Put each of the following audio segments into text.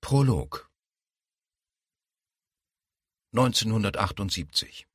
Prolog 1978.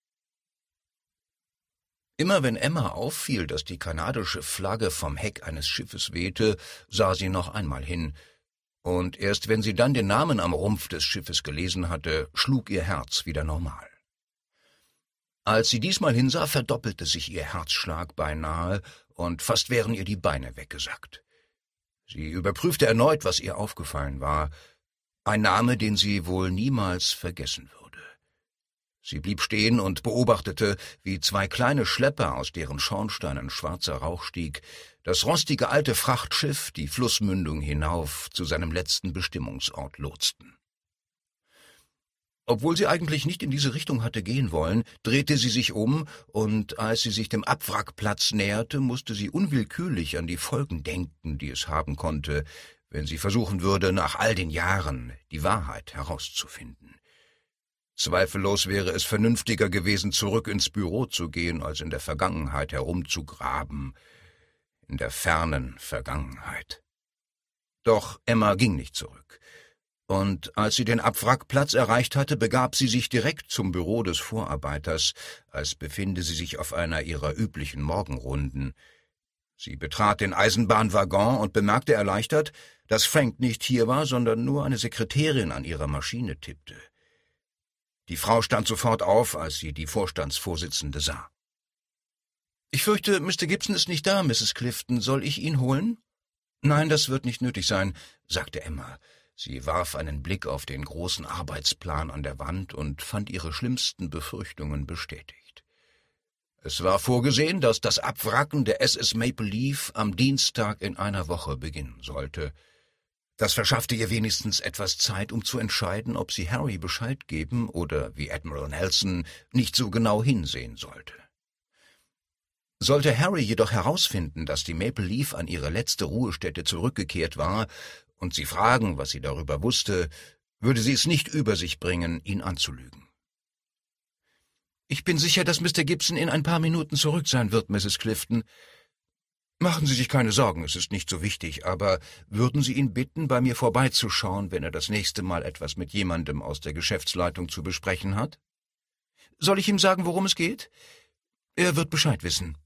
Immer wenn Emma auffiel, dass die kanadische Flagge vom Heck eines Schiffes wehte, sah sie noch einmal hin, und erst wenn sie dann den Namen am Rumpf des Schiffes gelesen hatte, schlug ihr Herz wieder normal. Als sie diesmal hinsah, verdoppelte sich ihr Herzschlag beinahe, und fast wären ihr die Beine weggesackt. Sie überprüfte erneut, was ihr aufgefallen war, ein Name, den sie wohl niemals vergessen würde. Sie blieb stehen und beobachtete, wie zwei kleine Schlepper, aus deren Schornsteinen schwarzer Rauch stieg, das rostige alte Frachtschiff die Flussmündung hinauf zu seinem letzten Bestimmungsort lotsten. Obwohl sie eigentlich nicht in diese Richtung hatte gehen wollen, drehte sie sich um, und als sie sich dem Abwrackplatz näherte, musste sie unwillkürlich an die Folgen denken, die es haben konnte, wenn sie versuchen würde, nach all den Jahren die Wahrheit herauszufinden. Zweifellos wäre es vernünftiger gewesen, zurück ins Büro zu gehen, als in der Vergangenheit herumzugraben, in der fernen Vergangenheit. Doch Emma ging nicht zurück. Und als sie den Abwrackplatz erreicht hatte, begab sie sich direkt zum Büro des Vorarbeiters, als befinde sie sich auf einer ihrer üblichen Morgenrunden. Sie betrat den Eisenbahnwaggon und bemerkte erleichtert, dass Frank nicht hier war, sondern nur eine Sekretärin an ihrer Maschine tippte. Die Frau stand sofort auf, als sie die Vorstandsvorsitzende sah. »Ich fürchte, Mr. Gibson ist nicht da, Mrs. Clifton. Soll ich ihn holen?« »Nein, das wird nicht nötig sein«, sagte Emma. Sie warf einen Blick auf den großen Arbeitsplan an der Wand und fand ihre schlimmsten Befürchtungen bestätigt. Es war vorgesehen, dass das Abwracken der SS Maple Leaf am Dienstag in einer Woche beginnen sollte. Das verschaffte ihr wenigstens etwas Zeit, um zu entscheiden, ob sie Harry Bescheid geben oder, wie Admiral Nelson, nicht so genau hinsehen sollte. Sollte Harry jedoch herausfinden, dass die Maple Leaf an ihre letzte Ruhestätte zurückgekehrt war, und sie fragen, was sie darüber wusste, würde sie es nicht über sich bringen, ihn anzulügen. »Ich bin sicher, dass Mr. Gibson in ein paar Minuten zurück sein wird, Mrs. Clifton. Machen Sie sich keine Sorgen, es ist nicht so wichtig, aber würden Sie ihn bitten, bei mir vorbeizuschauen, wenn er das nächste Mal etwas mit jemandem aus der Geschäftsleitung zu besprechen hat? Soll ich ihm sagen, worum es geht? Er wird Bescheid wissen.«